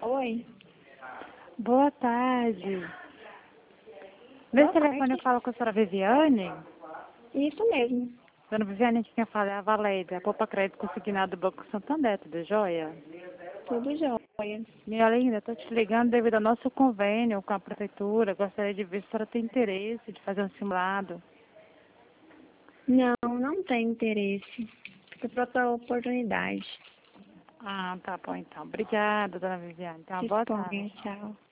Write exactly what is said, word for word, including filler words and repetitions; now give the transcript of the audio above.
Oi. Boa tarde. Nesse telefone eu falo com a senhora Viviane. Isso mesmo. Dona Viviane, aqui quem fala é a Valéria, Poupa Crédito Consignado do Banco Santander, tudo jóia? Tudo jóia. Minha linda, estou te ligando devido ao nosso convênio com a prefeitura. Gostaria de ver se a senhora tem interesse de fazer um simulado. Não, não tenho interesse. Fica para outra oportunidade. Ah, tá bom então. Obrigada, dona Viviane. Então, uma boa tarde. Disponha, tchau.